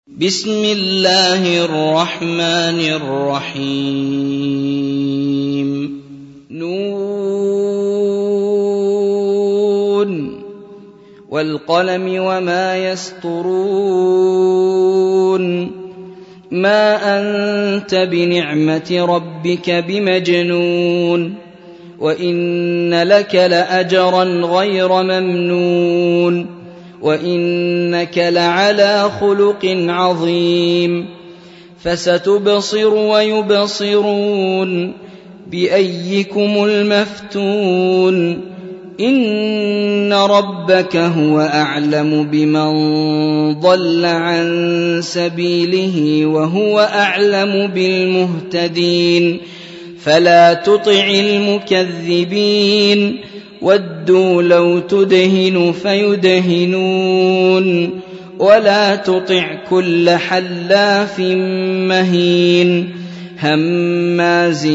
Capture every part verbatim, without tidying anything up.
بسم الله الرحمن الرحيم نون والقلم وما يسطرون ما أنت بنعمة ربك بمجنون وإن لك لأجرا غير ممنون وإنك لعلى خلق عظيم فستبصر ويبصرون بأيكم المفتون إن ربك هو أعلم بمن ضل عن سبيله وهو أعلم بالمهتدين فلا تطع المكذبين ودوا لو تدهن فيدهنون ولا تطع كل حلاف مهين هماز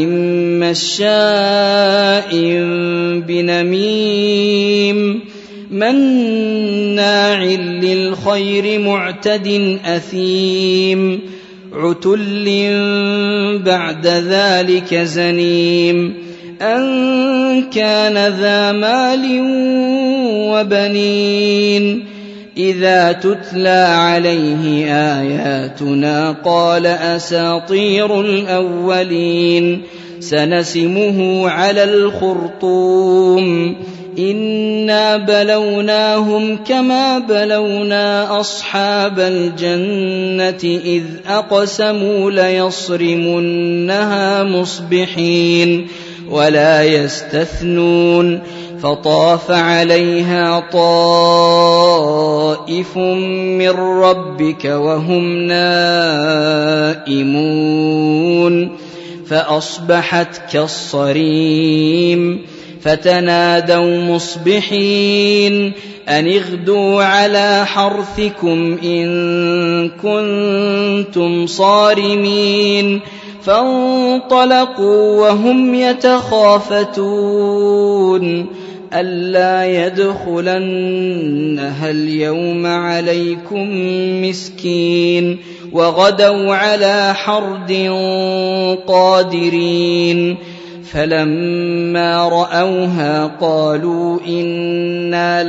مشاء بنميم مناع للخير معتد أثيم عتل بعد ذلك زنيم أن كان ذا مال وبنين إذا تتلى عليه آياتنا قال أساطير الأولين سنسمه على الخرطوم إنا بلوناهم كما بلونا أصحاب الجنة إذ أقسموا ليصرمنها مصبحين ولا يستثنون فطاف عليها طائف من ربك وهم نائمون فأصبحت كالصريم فتنادوا مصبحين أن اغدوا على حرثكم إن كنتم صارمين فانطلقوا وهم يتخافتون ألا يدخلنها اليوم عليكم مسكين وغدوا على حرد قادرين فلما رأوها قالوا إنا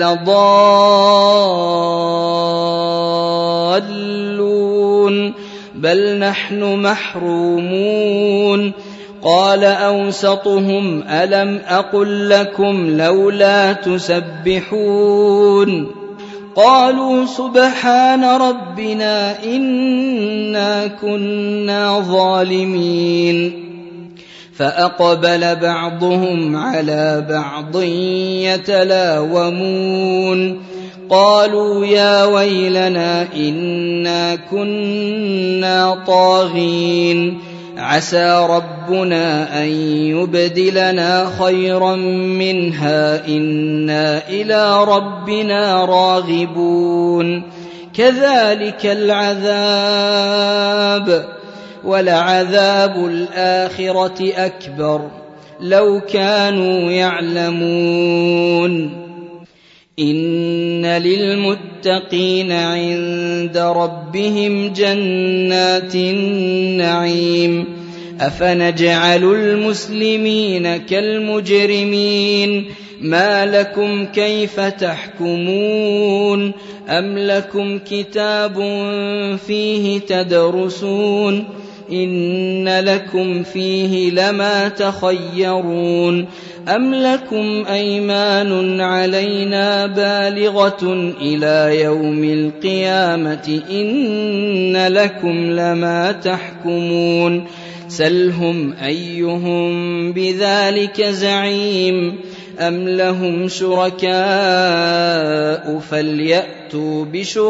لضالون بل نحن محرومون قال أوسطهم ألم أقل لكم لولا تسبحون قالوا سبحان ربنا إنا كنا ظالمين فأقبل بعضهم على بعض يتلاومون قالوا يا ويلنا إنا كنا طاغين عسى ربنا أن يبدلنا خيرا منها إنا إلى ربنا راغبون كذلك العذاب ولعذاب الآخرة أكبر لو كانوا يعلمون إن للمتقين عند ربهم جنات النعيم أفنجعل المسلمين كالمجرمين ما لكم كيف تحكمون أم لكم كتاب فيه تدرسون إن لكم فيه لما تخيرون أم لكم أيمان علينا بالغة إلى يوم القيامة إن لكم لما تحكمون سلهم أيهم بذلك زعيم أم لهم شركاء فليأتوا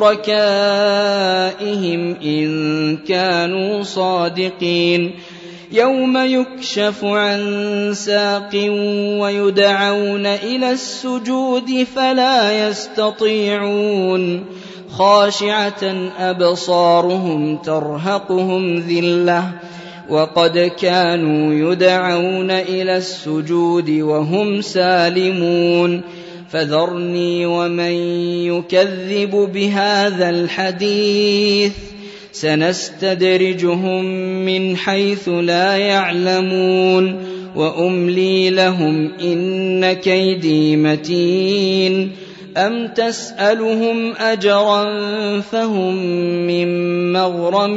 بشركائهم إن كانوا صادقين يوم يكشف عن ساق ويدعون إلى السجود فلا يستطيعون خاشعة أبصارهم ترهقهم ذلة وقد كانوا يدعون إلى السجود وهم سالمون فذرني ومن يكذب بهذا الحديث سنستدرجهم من حيث لا يعلمون وأملي لهم إن كيدي متين أم تسألهم أجرا فهم من مغرم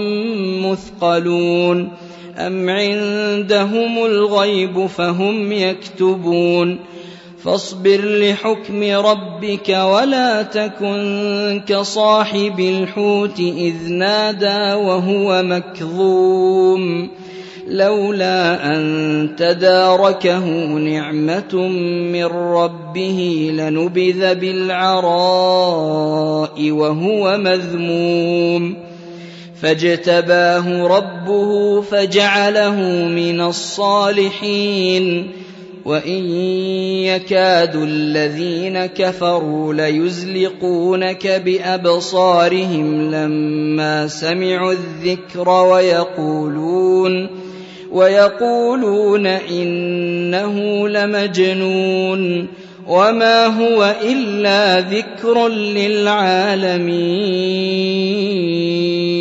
مثقلون أم عندهم الغيب فهم يكتبون فاصبر لحكم ربك ولا تكن كصاحب الحوت إذ نادى وهو مكظوم لولا أن تداركه نعمة من ربه لنبذ بالعراء وهو مذموم فاجتباه ربه فجعله من الصالحين وإن يكاد الذين كفروا ليزلقونك بأبصارهم لما سمعوا الذكر ويقولون ويقولون إنه لمجنون وما هو إلا ذكر للعالمين.